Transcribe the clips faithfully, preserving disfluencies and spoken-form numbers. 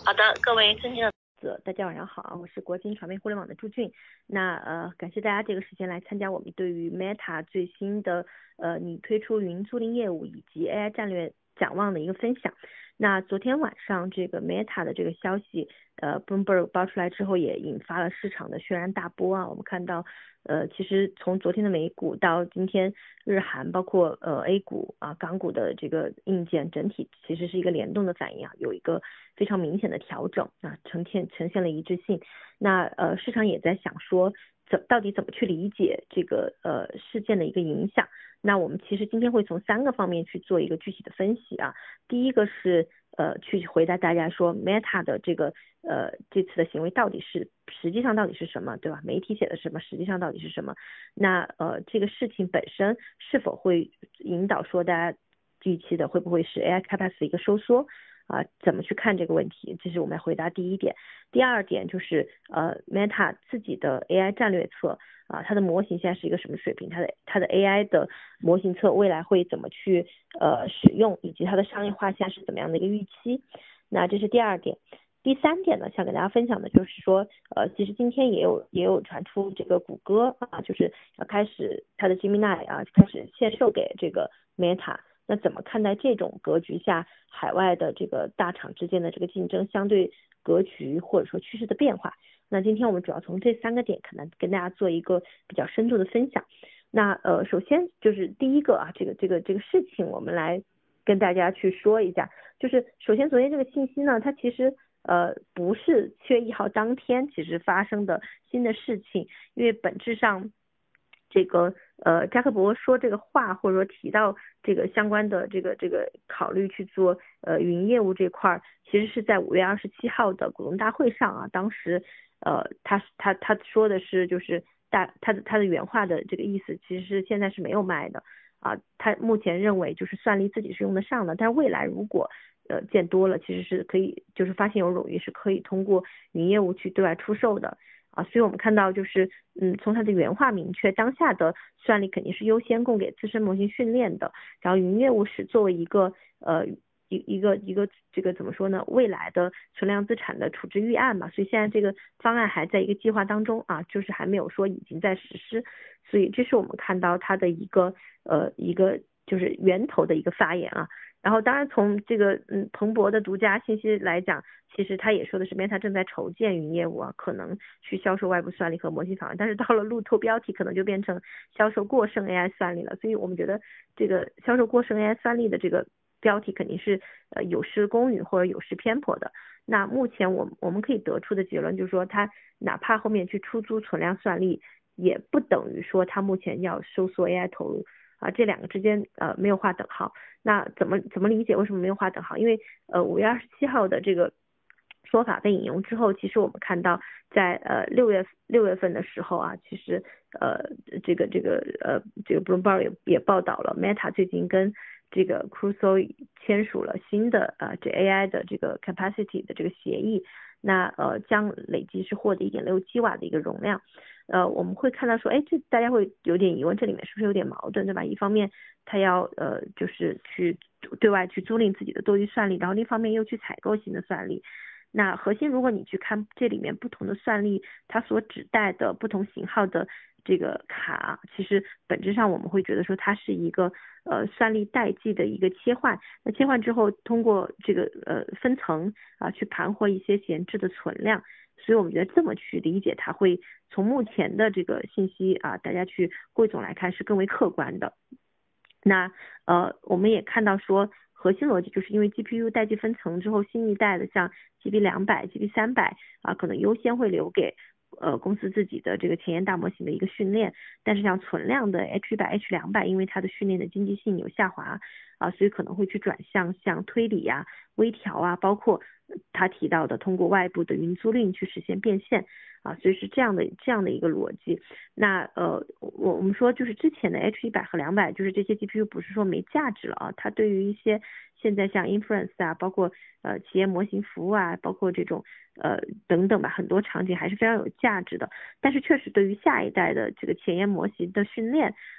好的，各位尊敬的者，大家晚上好，我是国金传媒互联网的朱俊。那呃，感谢大家这个时间来参加我们对于 Meta 最新的呃拟推出云租赁业务以及 A I 战略展望的一个分享。那昨天晚上这个 Meta 的这个消息，呃 Bloomberg 爆出来之后，也引发了市场的轩然大波啊。我们看到，呃，其实从昨天的美股到今天日韩，包括呃 A 股啊、港股的这个硬件，整体其实是一个联动的反应啊，有一个非常明显的调整啊，呈现呈现了一致性。那呃，市场也在想说，怎到底怎么去理解这个呃事件的一个影响。那我们其实今天会从三个方面去做一个具体的分析啊。第一个是呃去回答大家说 Meta 的这个呃这次的行为到底是实际上到底是什么，对吧？媒体写的什么，实际上到底是什么？那呃这个事情本身是否会引导说大家预期的会不会是 A I capacity 的一个收缩？啊，怎么去看这个问题？这是我们要回答第一点。第二点就是呃 Meta 自己的 A I 战略侧啊，它的模型现在是一个什么水平？它的它的 A I 的模型侧未来会怎么去呃使用，以及它的商业化现在是怎么样的一个预期？那这是第二点。第三点呢，想给大家分享的就是说，呃，其实今天也有也有传出这个谷歌啊，就是要开始它的 Gemini 啊，开始限售给这个 Meta。那怎么看待这种格局下海外的这个大厂之间的这个竞争相对格局或者说趋势的变化？那今天我们主要从这三个点可能跟大家做一个比较深度的分享。那呃，首先就是第一个啊，这个这个这个事情我们来跟大家去说一下，就是首先昨天这个信息呢，它其实呃不是七月一号当天其实发生的新的事情，因为本质上这个呃扎克伯说这个话，或者说提到这个相关的这个这个考虑去做呃云业务这块，其实是在五月二十七号的股东大会上啊，当时呃他他他说的是就是大他的他的原话的这个意思，其实是现在是没有卖的啊，他目前认为就是算力自己是用得上的，但是未来如果呃见多了，其实是可以就是发现有冗余是可以通过云业务去对外出售的。啊，所以我们看到就是，嗯，从它的原话明确，当下的算力肯定是优先供给自身模型训练的，然后云业务是作为一个呃一一个一个这个怎么说呢，未来的存量资产的处置预案嘛，所以现在这个方案还在一个计划当中啊，就是还没有说已经在实施，所以这是我们看到它的一个呃一个就是源头的一个发言啊。然后当然从这个嗯彭博的独家信息来讲，其实他也说的是 Meta 正在筹建云业务啊，可能去销售外部算力和模型方案，但是到了路透标题可能就变成销售过剩 A I 算力了，所以我们觉得这个销售过剩 A I 算力的这个标题肯定是呃有失公允或者有失偏颇的。那目前我我们可以得出的结论就是说，它哪怕后面去出租存量算力，也不等于说它目前要收缩 A I 投入。啊，这两个之间呃没有划等号，那怎么怎么理解为什么没有划等号？因为呃五月二十七号的这个说法被引用之后，其实我们看到在呃六月六月份的时候啊，其实呃这个这个呃这个 Bloomberg 也也报道了 Meta 最近跟这个 Crusoe 签署了新的呃这 A I 的这个 capacity 的这个协议，那呃将累计是获得一点六 G 瓦的一个容量。呃，我们会看到说，哎，这大家会有点疑问，这里面是不是有点矛盾，对吧？一方面他要呃就是去对外去租赁自己的多余算力，然后另一方面又去采购新的算力。那核心如果你去看这里面不同的算力，它所指代的不同型号的这个卡，其实本质上我们会觉得说它是一个呃算力代际的一个切换。那切换之后，通过这个呃分层啊去盘活一些闲置的存量。所以我们觉得这么去理解，它会从目前的这个信息啊，大家去汇总来看是更为客观的。那呃，我们也看到说，核心逻辑就是因为 G P U 代际分层之后，新一代的像 G B 两百、G B 三百啊，可能优先会留给呃公司自己的这个前沿大模型的一个训练，但是像存量的 H 一百、H 两百，因为它的训练的经济性有下滑啊，所以可能会去转向像推理啊、微调啊，包括他提到的通过外部的云租赁去实现变现啊，所以是这样的这样的一个逻辑。那呃，我我们说就是之前的 H 一百和两百，就是这些 G P U 不是说没价值了啊，它对于一些现在像 inference 啊，包括呃企业模型服务啊，包括这种呃等等吧，很多场景还是非常有价值的。但是确实对于下一代的这个前沿模型的训练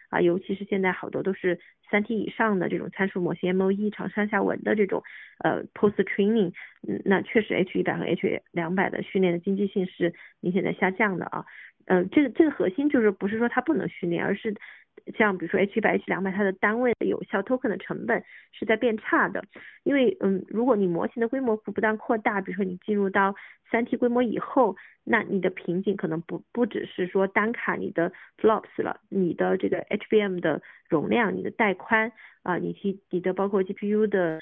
啊，尤其是现在好多都是三 T 以上的这种参数模型 M O E 长上下文的这种呃 post training，嗯，那确实 H 一百和 H 两百的训练的经济性是明显在下降的啊。嗯、呃，这个这个核心就是不是说它不能训练，而是像比如说 H 一百、H 两百，它的单位的有效 token 的成本是在变差的。因为嗯，如果你模型的规模不不断扩大，比如说你进入到三 T 规模以后，那你的瓶颈可能不不只是说单卡你的 flops 了，你的这个 H B M 的容量、你的带宽啊、呃，你提你的包括 G P U 的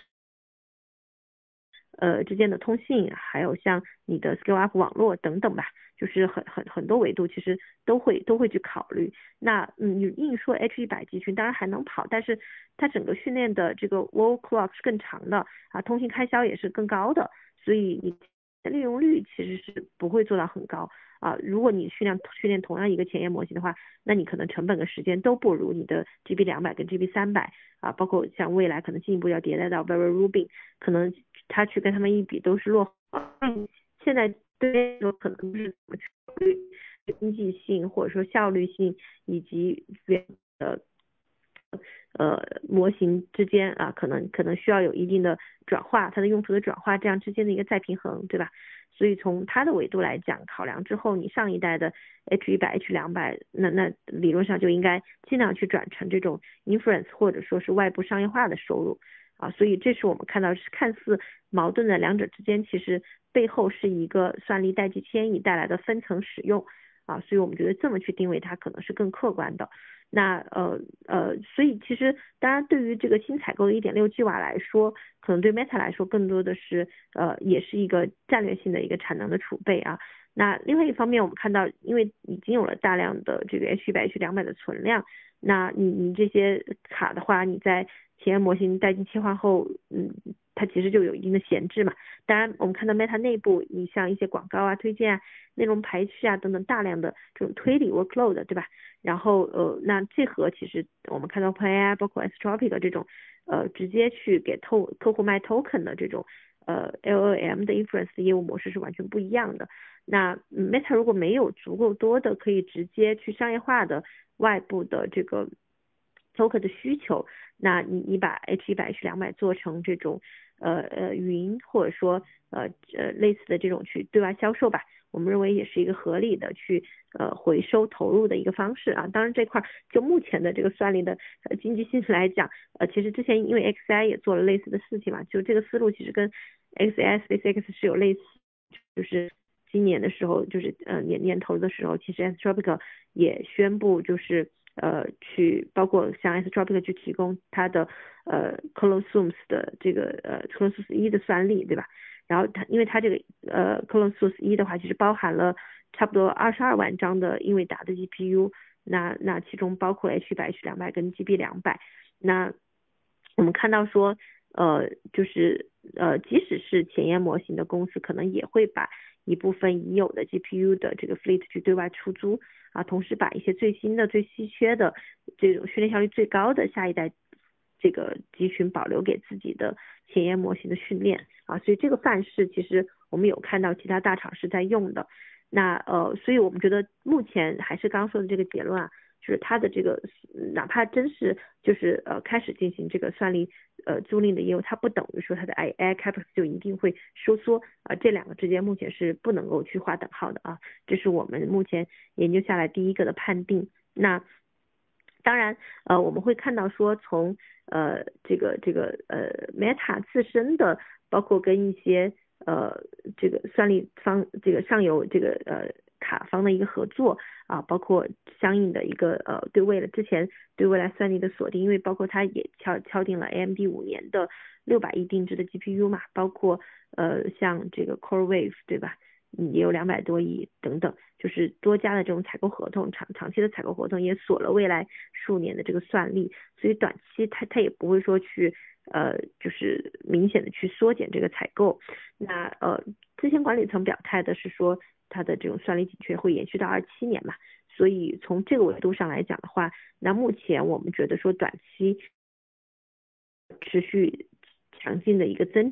呃之间的通信，还有像你的 scale up 网络等等吧，就是很很很多维度其实都会都会去考虑。那嗯，你硬说 H 一百集群当然还能跑，但是它整个训练的这个 wall clock 是更长的啊，通信开销也是更高的，所以你的利用率其实是不会做到很高啊。如果你训练训练同样一个前沿模型的话，那你可能成本跟时间都不如你的 G B 两百跟 G B 三百啊，包括像未来可能进一步要迭代到 Vera Rubin， 可能它去跟他们一比都是落后。现在对说可能是怎么去考虑经济性或者说效率性以及呃呃模型之间啊，可能可能需要有一定的转化，它的用途的转化，这样之间的一个再平衡，对吧？所以从它的维度来讲，考量之后，你上一代的 H 一百、H 两百，那那理论上就应该尽量去转成这种 inference 或者说是外部商业化的收入啊。所以这是我们看到是看似矛盾的两者之间，其实背后是一个算力代际迁移带来的分层使用啊。所以我们觉得这么去定位它可能是更客观的。那呃呃，所以其实当然对于这个新采购的 一点六 G 瓦来说，可能对 Meta 来说更多的是呃也是一个战略性的一个产能的储备啊。那另外一方面，我们看到因为已经有了大量的这个 H 一百、H 两百的存量，那你你这些卡的话，你在前沿模型代进切换后，嗯，它其实就有一定的闲置嘛。当然，我们看到 Meta 内部，你像一些广告啊、推荐啊、内容排序啊等等大量的这种推理 workload， 对吧？然后呃，那这和其实我们看到 OpenAI 包括 Anthropic 这种呃直接去给透客户卖 token 的这种呃 L L M 的 inference 的业务模式是完全不一样的。那 Meta 如果没有足够多的可以直接去商业化的外部的这个 token 的需求，那你你把 H 一百、H 两百做成这种呃呃云或者说呃呃类似的这种去对外销售吧，我们认为也是一个合理的去呃回收投入的一个方式啊。当然这块就目前的这个算力的呃经济性来讲，呃其实之前因为 X I 也做了类似的事情嘛，就这个思路其实跟 X I SpaceX 是有类似，就是今年的时候就是呃年年头的时候，其实 Anthropic 也宣布就是呃去包括像 Anthropic 去提供它的呃 Colossums 的这个呃 Colossums 一的算力，对吧？然后它因为它这个呃 Colossums 一的话，其实包含了差不多二十二万张的英伟达的 G P U， 那那其中包括 H 一百、H 两百跟 G B 两百。那我们看到说呃就是呃即使是前沿模型的公司，可能也会把一部分已有的 G P U 的这个 fleet 去对外出租啊，同时把一些最新的、最稀缺的这种训练效率最高的下一代这个集群保留给自己的前沿模型的训练啊，所以这个范式其实我们有看到其他大厂是在用的。那呃，所以我们觉得目前还是刚刚说的这个结论啊，就是它的这个哪怕真是就是呃开始进行这个算力呃租赁的业务，它不等于说它的 A I capex 就一定会收缩啊、呃，这两个之间目前是不能够去划等号的啊，这是我们目前研究下来第一个的判定。那当然，呃，我们会看到说从呃这个这个呃 Meta 自身的，包括跟一些呃这个算力方这个上游这个呃卡方的一个合作啊，包括相应的一个呃对未来之前对未来算力的锁定，因为包括它也敲敲定了 A M D 五年的六百亿定制的 G P U 嘛，包括呃像这个 CoreWeave 对吧？也有两百多亿等等，就是多家的这种采购合同，长长期的采购合同也锁了未来数年的这个算力，所以短期它它也不会说去呃就是明显的去缩减这个采购。那呃之前管理层表态的是说它的这种算力紧缺会延续到二七年嘛，所以从这个维度上来讲的话，那目前我们觉得说短期持续强劲的一个增长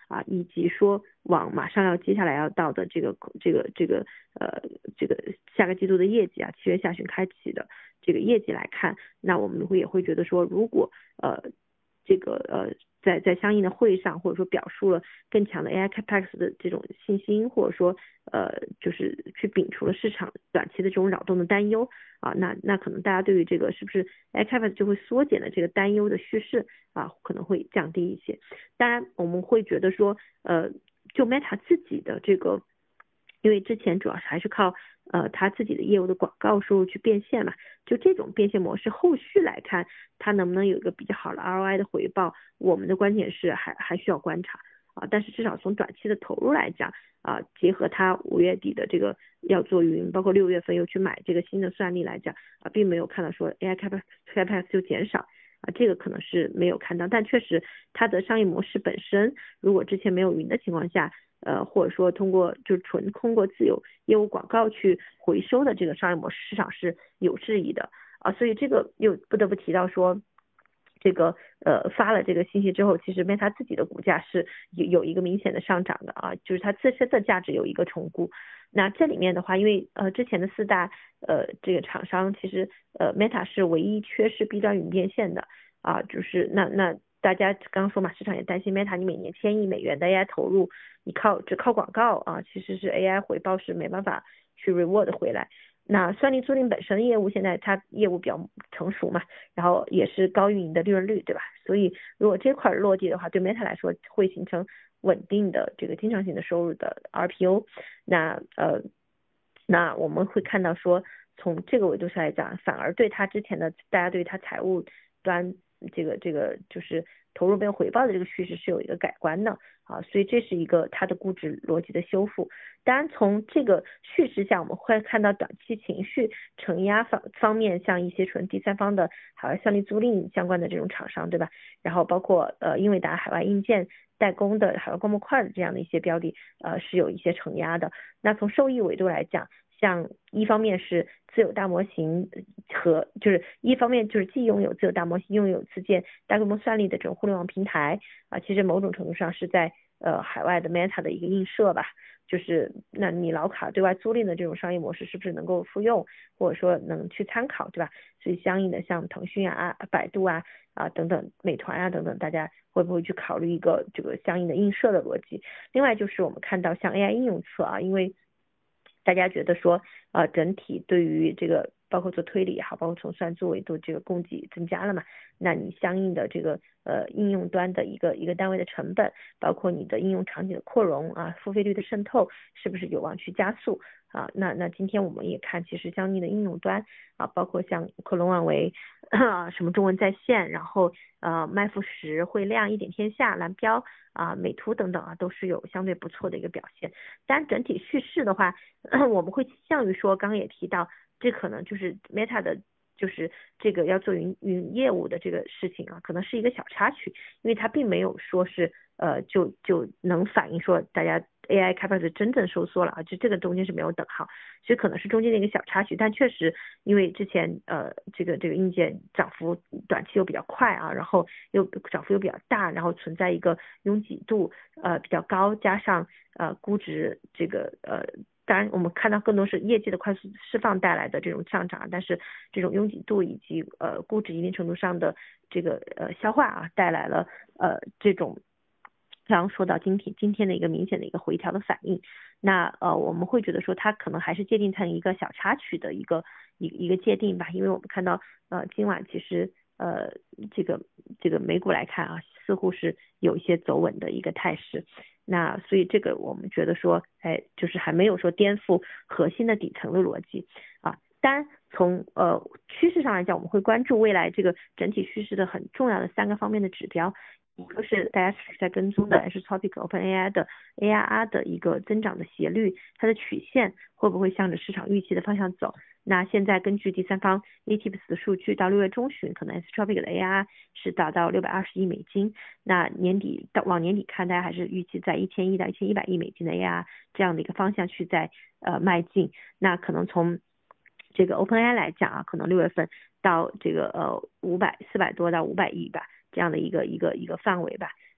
啊，以及说往马上要接下来要到的这个这个这个呃这个下个季度的业绩啊，七月下旬开启的这个业绩来看，那我们会也会觉得说，如果呃这个呃在在相应的会议上，或者说表述了更强的 A I Capex 的这种信心，或者说呃就是去摒除了市场短期的这种扰动的担忧啊，那那可能大家对于这个是不是 A I Capex 就会缩减的这个担忧的叙事啊，可能会降低一些。当然我们会觉得说呃就 Meta 自己的这个，因为之前主要是还是靠呃他自己的业务的广告收入去变现嘛，就这种变现模式后续来看它能不能有一个比较好的 R O I 的回报，我们的观点是还还需要观察啊，但是至少从短期的投入来讲啊，结合它五月底的这个要做云，包括六月份又去买这个新的算力来讲啊，并没有看到说 A I Capex Capex 就减少啊，这个可能是没有看到，但确实它的商业模式本身，如果之前没有云的情况下，呃，或者说通过就纯通过自有业务广告去回收的这个商业模式，市场是有质疑的啊，所以这个又不得不提到说，这个呃发了这个信息之后，其实 Meta 自己的股价是有有一个明显的上涨的啊，就是它自身的价值有一个重估。那这里面的话，因为呃之前的四大呃这个厂商，其实呃 Meta 是唯一缺失 B 端云变现的啊，就是那那大家刚刚说嘛，市场也担心 Meta 你每年千亿美元的 A I 投入，你靠只靠广告啊，其实是 A I 回报是没办法去 reward 回来。那算力租赁本身的业务现在它业务比较成熟嘛，然后也是高运营的利润率，对吧？所以如果这块落地的话，对 Meta 来说会形成稳定的这个经常性的收入的 R P O。那呃，那我们会看到说，从这个维度上来讲，反而对它之前的大家对它财务端这个这个就是投入没有回报的这个叙事是有一个改观的啊，所以这是一个它的估值逻辑的修复。当然从这个叙事下，我们会看到短期情绪承压方方面，像一些纯第三方的海外算力租赁相关的这种厂商，对吧？然后包括呃英伟达海外硬件代工的海外光模块的这样的一些标的，呃是有一些承压的。那从受益维度来讲，像一方面是自有大模型和就是一方面就是既拥有自有大模型，拥有自建大规模算力的这种互联网平台啊，其实某种程度上是在呃海外的 Meta 的一个映射吧。就是那你老卡对外租赁的这种商业模式是不是能够复用，或者说能去参考，对吧？所以相应的像腾讯啊、百度啊啊等等，美团啊等等，大家会不会去考虑一个这个相应的映射的逻辑？另外就是我们看到像 A I 应用侧啊，因为大家觉得说呃整体对于这个包括做推理也好，包括从算作维度这个供给增加了嘛，那你相应的这个呃应用端的一个一个单位的成本，包括你的应用场景的扩容啊，付费率的渗透是不是有望去加速啊？那那今天我们也看，其实相应的应用端啊，包括像科龙万维啊，什么中文在线，然后呃麦富时、汇亮、一点天下、蓝标啊、美图等等啊，都是有相对不错的一个表现。当然整体叙事的话，我们会倾向于说，刚刚也提到，这可能就是 Meta 的。就是这个要做云云业务的这个事情啊，可能是一个小插曲，因为它并没有说是呃就就能反映说大家 A I 开发者真正收缩了啊，就这个中间是没有等号，所以可能是中间的一个小插曲，但确实因为之前呃这个这个硬件涨幅短期又比较快啊，然后又涨幅又比较大，然后存在一个拥挤度呃比较高，加上呃估值这个呃。当然，我们看到更多是业绩的快速释放带来的这种上涨，但是这种拥挤度以及呃估值一定程度上的这个呃消化啊，带来了呃这种刚刚说到今天今天的一个明显的一个回调的反应。那呃我们会觉得说它可能还是界定成一个小插曲的一个一一个界定吧，因为我们看到呃今晚其实呃这个这个美股来看啊，似乎是有一些走稳的一个态势。那所以这个我们觉得说，哎，就是还没有说颠覆核心的底层的逻辑啊。当然，从呃趋势上来讲，我们会关注未来这个整体趋势的很重要的三个方面的指标，一个是大家在跟踪的 Anthropic OpenAI 的 A R R 的一个增长的斜率，它的曲线会不会向着市场预期的方向走？那现在根据第三方 A T P S 的数据，到六月中旬，可能 Anthropic 的 A R R 是达到六百二十亿美金。那年底到往年底看，大家还是预期在一千亿到一千一百亿美金的 A R R 这样的一个方向去在呃迈进。那可能从这个 OpenAI 来讲啊，可能六月份到这个呃五百四百多到五百亿吧，这样的一个一个一个范围吧。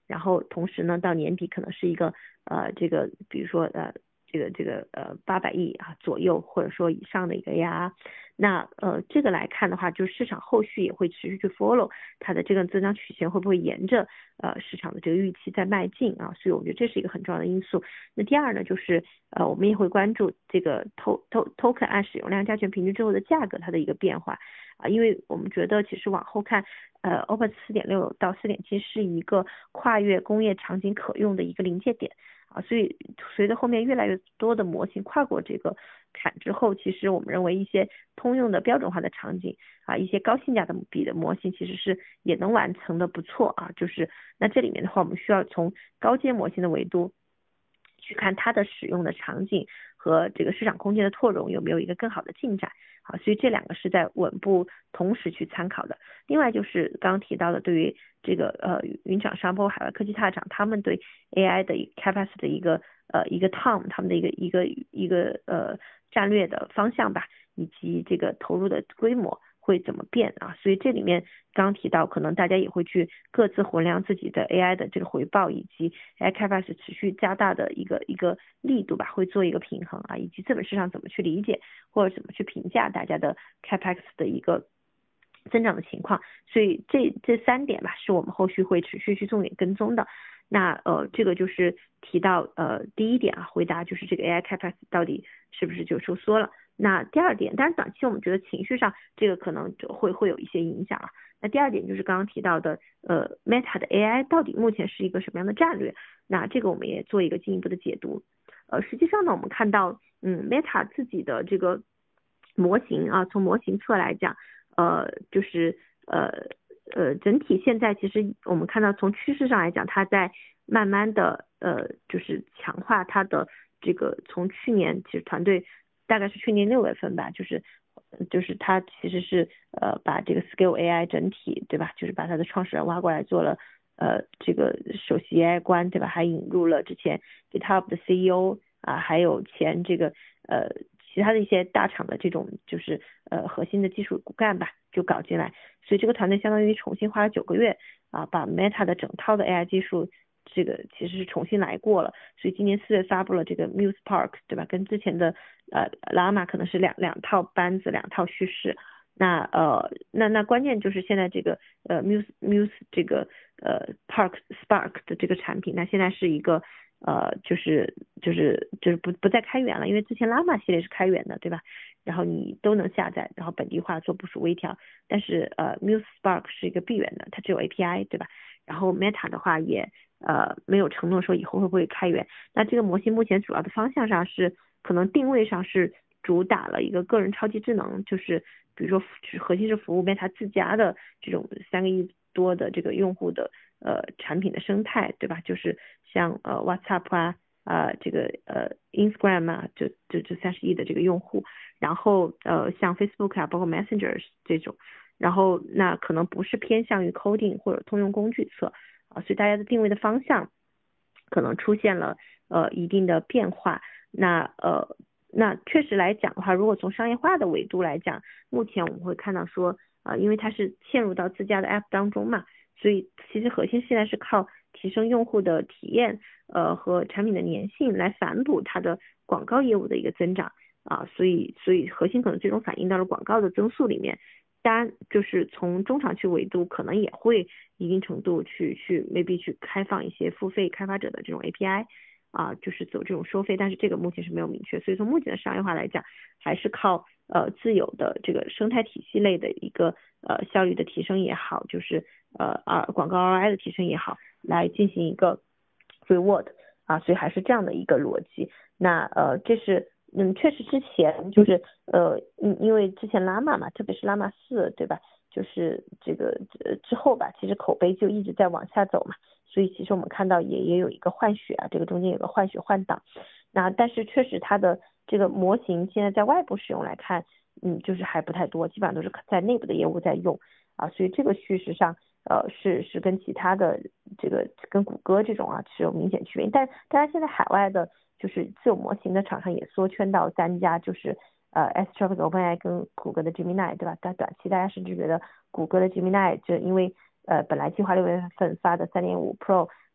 然后同时呢到年底可能是一个呃这个比如说呃这个这个呃八百亿啊左右或者说以上的一个 A R R。 那呃这个来看的话，就是市场后续也会持续去 follow 它的这个增长曲线会不会沿着呃市场的这个预期在迈进啊，所以我觉得这是一个很重要的因素。那第二呢，就是呃我们也会关注这个 to to token 按使用量加权平均之后的价格它的一个变化啊，因为我们觉得其实往后看呃 O P E X 四点六 到 四点七 是一个跨越工业场景可用的一个临界点啊，所以随着后面越来越多的模型跨过这个坎之后，其实我们认为一些通用的标准化的场景啊，一些高性价比的模型其实是也能完成的不错啊，就是那这里面的话，我们需要从高阶模型的维度去看它的使用的场景和这个市场空间的拓容有没有一个更好的进展。好，所以这两个是在稳步同时去参考的。另外就是刚刚提到的，对于这个呃云厂商包括海外科技大厂，他们对 A I 的 capacity 的一个呃一个 T A M 他们的一个一个一个呃战略的方向吧，以及这个投入的规模会怎么变啊？所以这里面刚刚提到，可能大家也会去各自衡量自己的 A I 的这个回报，以及 A I capacity 持续加大的一个一个力度吧，会做一个平衡啊，以及资本市场怎么去理解或者怎么去评价大家的 capex 的一个增长的情况。所以这这三点吧，是我们后续会持续去重点跟踪的。那呃，这个就是提到呃第一点啊，回答就是这个 A I capex 到底是不是就收缩了。那第二点，当然短期我们觉得情绪上这个可能会会有一些影响啊。那第二点就是刚刚提到的，呃 Meta 的 A I 到底目前是一个什么样的战略？那这个我们也做一个进一步的解读。呃，实际上呢，我们看到，嗯 ，Meta 自己的这个模型啊，从模型侧来讲，呃，就是呃呃，整体现在其实我们看到从趋势上来讲，它在慢慢的呃，就是强化它的这个从去年其实团队。大概是去年六月份吧，就是就是他其实是呃把这个 Scale A I 整体对吧，就是把他的创始人挖过来做了呃这个首席 A I 官对吧，还引入了之前 GitHub 的 C E O 啊，还有前这个呃其他的一些大厂的这种就是呃核心的技术骨干吧，就搞进来，所以这个团队相当于重新花了九个月啊，把 Meta 的整套的 A I 技术。这个其实是重新来过了，所以今年四月发布了这个 Muse Park 对吧，跟之前的呃 Llama 可能是两两套班子两套叙事。那呃那那关键就是现在这个呃 Muse Muse 这个呃 Park Spark 的这个产品，那现在是一个呃就是就是就是不不再开源了，因为之前 Llama 系列是开源的对吧，然后你都能下载，然后本地化做部署微调，但是呃 Muse Spark 是一个闭源的，它只有 A P I 对吧，然后 Meta 的话也呃没有承诺说以后会不会开源。那这个模型目前主要的方向上是可能定位上是主打了一个个人超级智能，就是比如说核心是服务 Meta 自家的这种三个亿多的这个用户的呃产品的生态对吧，就是像呃 WhatsApp 啊啊、呃、这个呃 Instagram 啊，就就这三十亿的这个用户，然后呃像 Facebook 啊包括 Messenger 这种，然后那可能不是偏向于 coding 或者通用工具侧啊，所以大家的定位的方向可能出现了呃一定的变化。那呃那确实来讲的话，如果从商业化的维度来讲，目前我们会看到说啊、呃，因为它是嵌入到自家的 app 当中嘛，所以其实核心现在是靠提升用户的体验呃和产品的粘性来反哺它的广告业务的一个增长啊，所以所以核心可能最终反映到了广告的增速里面。当然就是从中长期维度可能也会一定程度去去 maybe 去开放一些付费开发者的这种 A P I 啊，就是走这种收费，但是这个目前是没有明确，所以从目前的商业化来讲，还是靠呃自有的这个生态体系类的一个呃效率的提升也好，就是呃啊广告 R O I 的提升也好，来进行一个 reward 啊，所以还是这样的一个逻辑。那呃这是嗯确实之前就是呃因因为之前拉玛嘛，特别是拉玛四对吧，就是这个呃之后吧，其实口碑就一直在往下走嘛。所以其实我们看到也也有一个换血啊，这个中间有个换血换挡，那但是确实它的这个模型现在在外部使用来看，嗯，就是还不太多，基本上都是在内部的业务在用啊，所以这个叙事上，呃，是是跟其他的这个跟谷歌这种啊是有明显区别，但当然现在海外的就是自有模型的厂商也缩圈到三家，就是呃 Anthropic、OpenAI 跟谷歌的 Gemini 对吧？但短期大家甚至觉得谷歌的 Gemini 就因为呃，本来计划六月份发的三点五 Pro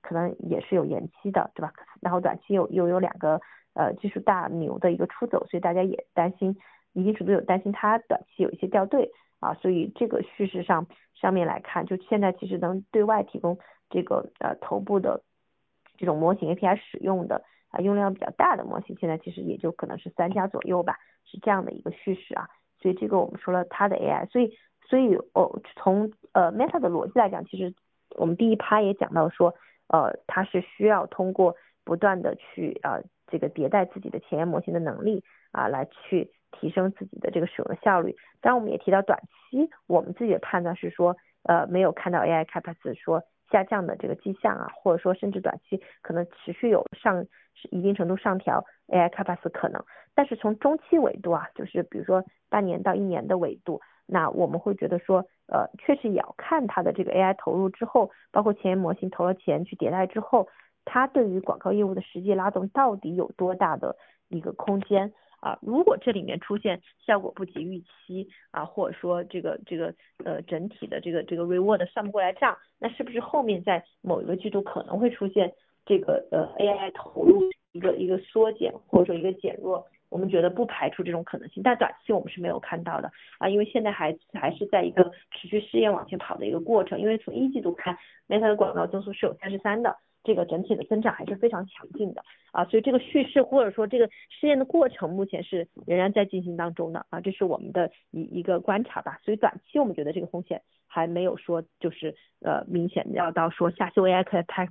可能也是有延期的，对吧？然后短期又又有两个呃技术大牛的一个出走，所以大家也担心，一定程度有担心它短期有一些掉队啊，所以这个叙事上上面来看，就现在其实能对外提供这个呃头部的这种模型 A P I 使用的啊用量比较大的模型，现在其实也就可能是三家左右吧，是这样的一个叙事啊。所以这个我们说了它的 A I， 所以所以哦从呃 Meta 的逻辑来讲，其实我们第一趴也讲到说，呃它是需要通过不断的去呃这个迭代自己的前沿模型的能力啊，来去提升自己的这个使用的效率。当然我们也提到短期我们自己的判断是说，呃没有看到 A I Capex 说下降的这个迹象啊，或者说甚至短期可能持续有上一定程度上调 A I Capex 可能。但是从中期维度啊，就是比如说半年到一年的维度，那我们会觉得说，呃，确实也要看它的这个 A I 投入之后，包括前沿模型投了钱去迭代之后，它对于广告业务的实际拉动到底有多大的一个空间啊？如果这里面出现效果不及预期啊，或者说这个这个呃整体的这个这个 reward 算不过来账，那是不是后面在某一个季度可能会出现这个呃 A I 投入一个一个缩减或者说一个减弱？我们觉得不排除这种可能性，但短期我们是没有看到的啊，因为现在还还是在一个持续试验往前跑的一个过程。因为从一季度看 Meta 的广告增速是有三十三的，这个整体的增长还是非常强劲的啊，所以这个叙事或者说这个试验的过程目前是仍然在进行当中的啊，这是我们的一一个观察吧。所以短期我们觉得这个风险还没有说就是呃明显要到说下修 A I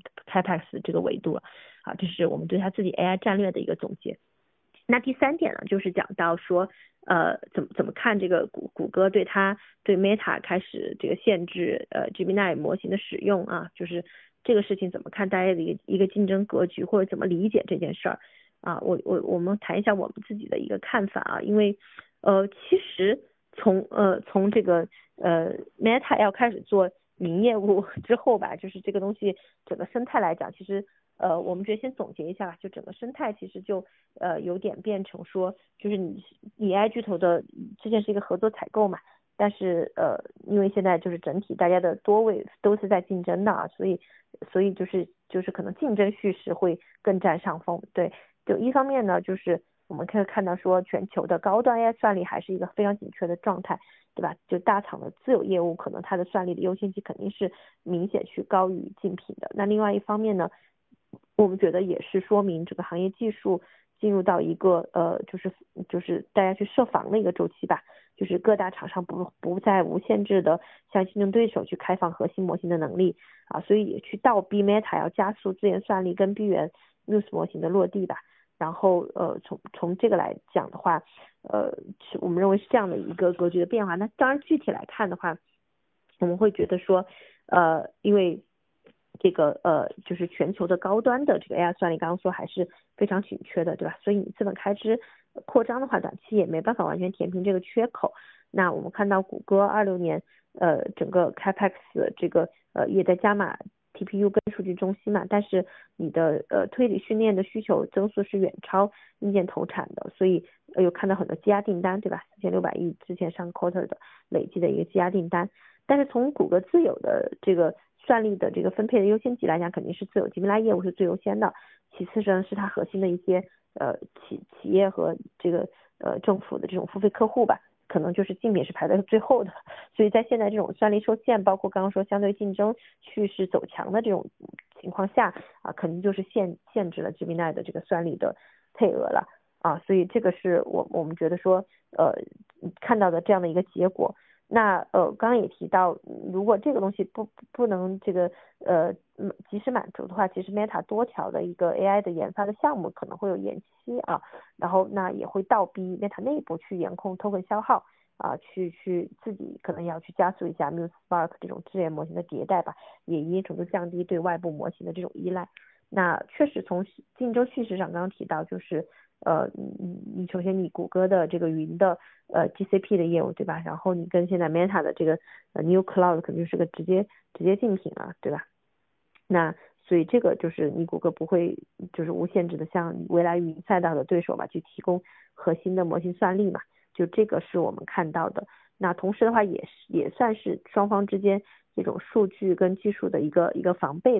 Capex 这个维度了啊，这是我们对它自己 A I 战略的一个总结。那第三点呢，就是讲到说，呃，怎么怎么看这个谷谷歌对它对 Meta 开始这个限制呃 Gemini 模型的使用啊，就是这个事情怎么看大家的一个一个竞争格局，或者怎么理解这件事儿啊？我我我们谈一下我们自己的一个看法啊，因为呃其实从呃从这个呃 Meta 要开始做云业务之后吧，就是这个东西整个生态来讲，其实。呃，我们觉得先总结一下吧，就整个生态其实就呃有点变成说，就是你你 A I 巨头的之前是一个合作采购嘛，但是呃因为现在就是整体大家的多位都是在竞争的啊，所以所以就是就是可能竞争叙事会更占上风。对，就一方面呢，就是我们可以看到说全球的高端 A I 算力还是一个非常紧缺的状态，对吧？就大厂的自有业务可能它的算力的优先级肯定是明显去高于竞品的。那另外一方面呢，我们觉得也是说明这个行业技术进入到一个呃，就是就是大家去设防的一个周期吧，就是各大厂商不不再无限制的向竞争对手去开放核心模型的能力啊，所以也去倒逼 Meta 要加速自研算力跟闭源 Muse 模型的落地吧。然后呃，从从这个来讲的话，呃，是我们认为是这样的一个格局的变化。那当然具体来看的话，我们会觉得说，呃，因为这个呃，就是全球的高端的这个 A I 算力，刚刚说还是非常紧缺的，对吧？所以你资本开支扩张的话，短期也没办法完全填平这个缺口。那我们看到谷歌二六年呃整个 Capex 这个呃也在加码 T P U 跟数据中心嘛，但是你的呃推理训练的需求增速是远超硬件投产的，所以呃有看到很多积压订单，对吧？四千六百亿之前上 quarter 的累计的一个积压订单。但是从谷歌自有的这个算力的这个分配的优先级来讲，肯定是自有 Gemini 业务是最优先的，其次呢是它核心的一些呃企企业和这个呃政府的这种付费客户吧，可能就是竞品是排在最后的。所以在现在这种算力受限，包括刚刚说相对竞争趋势走强的这种情况下啊，肯定就是限限制了 Gemini 的这个算力的配额了啊，所以这个是我我们觉得说呃看到的这样的一个结果。那呃，刚刚也提到，如果这个东西不不能这个呃及时满足的话，其实 Meta 多条的一个 A I 的研发的项目可能会有延期啊，然后那也会倒逼 Meta 内部去严控 token 消耗啊，去去自己可能要去加速一下 Muse Spark 这种智研模型的迭代吧，也一定程度降低对外部模型的这种依赖。那确实从竞争叙事上，刚刚提到就是呃，你你首先你谷歌的这个云的呃 G C P 的业务对吧？然后你跟现在 Meta 的这个呃 New Cloud 肯定是个直接直接竞品啊，对吧？那所以这个就是你谷歌不会就是无限制的向未来云赛道的对手吧去提供核心的模型算力嘛，就这个是我们看到的。那同时的话也是也算是双方之间这种数据跟技术的一个一个防备吧。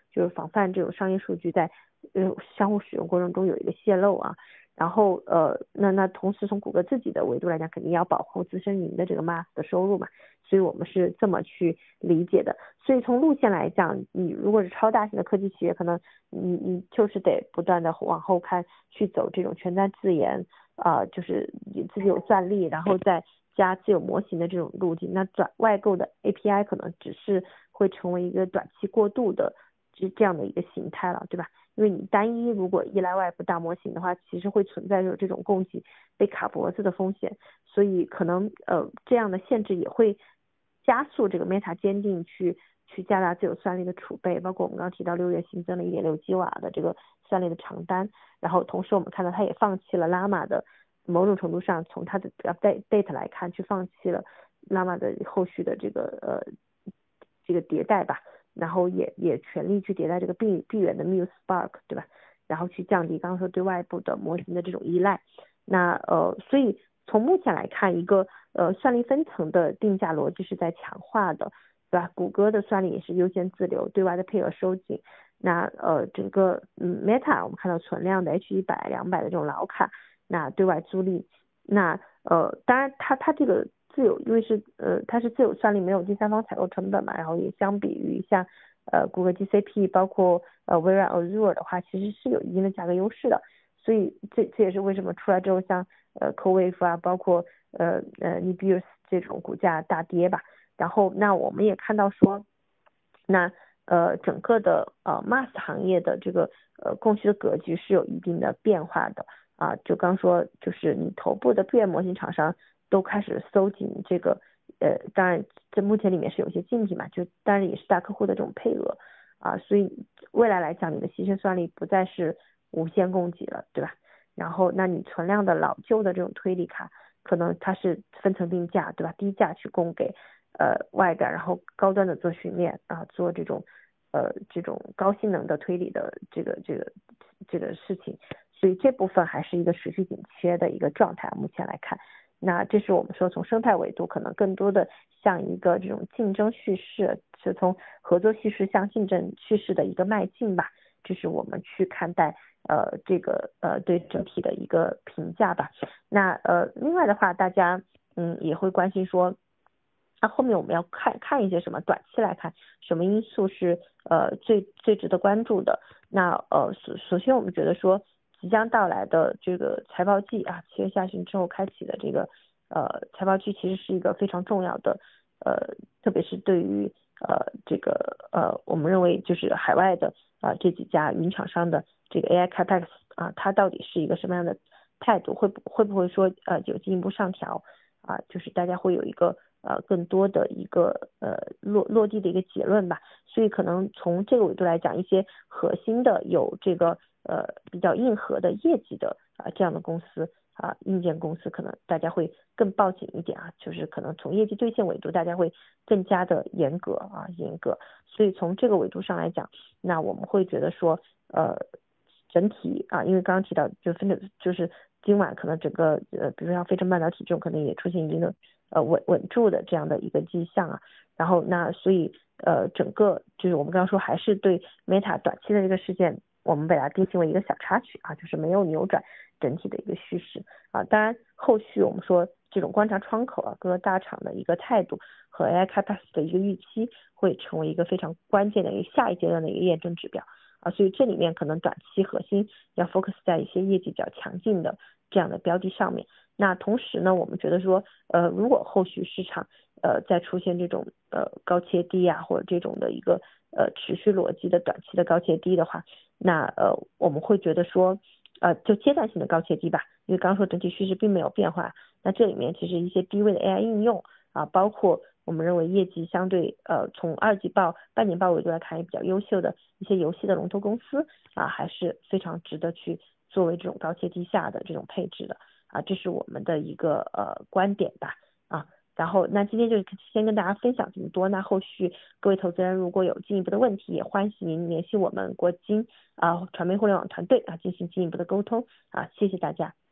就是防范这种商业数据在呃相互使用过程中有一个泄露啊。然后呃，那那同时从谷歌自己的维度来讲，肯定要保护自身云的这个 M A S 的收入嘛，所以我们是这么去理解的。所以从路线来讲，你如果是超大型的科技企业，可能你你就是得不断的往后看，去走这种全站自研啊、呃，就是你自己有算力，然后再加自有模型的这种路径。那转外购的 A P I 可能只是会成为一个短期过渡的这这样的一个形态了，对吧？因为你单一如果依赖外部大模型的话，其实会存在着这种供给被卡脖子的风险，所以可能呃这样的限制也会加速这个 Meta 坚定去去加大自有算力的储备，包括我们刚刚提到六月新增了 一点六 吉瓦的这个算力的长单，然后同时我们看到它也放弃了 Llama 的，某种程度上从它的 update 来看，去放弃了 Llama 的后续的这个呃这个迭代吧。然后也也全力去迭代这个闭闭源的 Muse Spark， 对吧？然后去降低刚刚说对外部的模型的这种依赖。那呃，所以从目前来看，一个呃算力分层的定价逻辑是在强化的，对吧？谷歌的算力也是优先自流，对外的配额收紧。那呃整个嗯 Meta 我们看到存量的 H 一百、两百的这种老卡，那对外租赁。那呃当然它它这个自有，因为是呃它是自有算力，没有第三方采购成本嘛，然后也相比于像呃谷歌 G C P 包括呃微软 Azure 的话，其实是有一定的价格优势的，所以这这也是为什么出来之后像呃 CoWave 啊，包括呃呃 Nebius 这种股价大跌吧。然后那我们也看到说，那呃整个的呃 M A S 行业的这个呃供需的格局是有一定的变化的啊，就刚说就是你头部的闭源模型厂商都开始搜紧这个，呃，当然这目前里面是有一些竞品嘛，就当然也是大客户的这种配额啊，所以未来来讲，你的牺牲算力不再是无限供给了，对吧？然后那你存量的老旧的这种推理卡，可能它是分层定价，对吧？低价去供给呃外感，然后高端的做训练啊，做这种呃这种高性能的推理的这个这个这个事情，所以这部分还是一个持续紧缺的一个状态，目前来看。那这是我们说从生态维度可能更多的像一个这种竞争叙事，是从合作叙事向竞争叙事的一个迈进吧，这是我们去看待呃这个呃对整体的一个评价吧。那呃另外的话，大家嗯也会关心说，那后面我们要看看一些什么，短期来看什么因素是呃最最值得关注的。那呃首首先我们觉得说，即将到来的这个财报季啊，七月下旬之后开启的这个呃财报季，其实是一个非常重要的呃，特别是对于呃这个呃我们认为就是海外的啊、呃、这几家云厂商的这个 A I Capex 啊，它到底是一个什么样的态度，会不会不会说呃有进一步上调啊？就是大家会有一个呃更多的一个呃落落地的一个结论吧。所以可能从这个维度来讲，一些核心的有这个呃比较硬核的业绩的啊、呃、这样的公司啊、呃、硬件公司，可能大家会更抱紧一点啊，就是可能从业绩兑现维度，大家会更加的严格啊严格。所以从这个维度上来讲，那我们会觉得说呃整体啊，因为刚刚提到就分的就是今晚可能整个呃比如说像飞升半导体这种可能也出现一定的呃稳稳住的这样的一个迹象啊。然后那所以呃整个就是我们刚刚说还是对 Meta 短期的这个事件，我们把它定性为一个小插曲啊，就是没有扭转整体的一个趋势啊。当然后续我们说这种观察窗口啊，各个大厂的一个态度和 A I Capex 的一个预期，会成为一个非常关键的一个下一阶段的一个验证指标啊。所以这里面可能短期核心要 focus 在一些业绩比较强劲的这样的标的上面。那同时呢，我们觉得说，呃，如果后续市场呃再出现这种呃高切低啊，或者这种的一个呃持续逻辑的短期的高切低的话，那呃我们会觉得说，呃就阶段性的高切低吧，因为刚刚说整体趋势并没有变化，那这里面其实一些低位的 A I 应用啊，包括我们认为业绩相对呃从二季报、半年报维度来看也比较优秀的一些游戏的龙头公司啊，还是非常值得去作为这种高切低下的这种配置的。啊，这是我们的一个呃观点吧啊，然后那今天就先跟大家分享这么多，那后续各位投资人如果有进一步的问题，也欢迎您联系我们国金啊传媒互联网团队啊进行进一步的沟通啊，谢谢大家。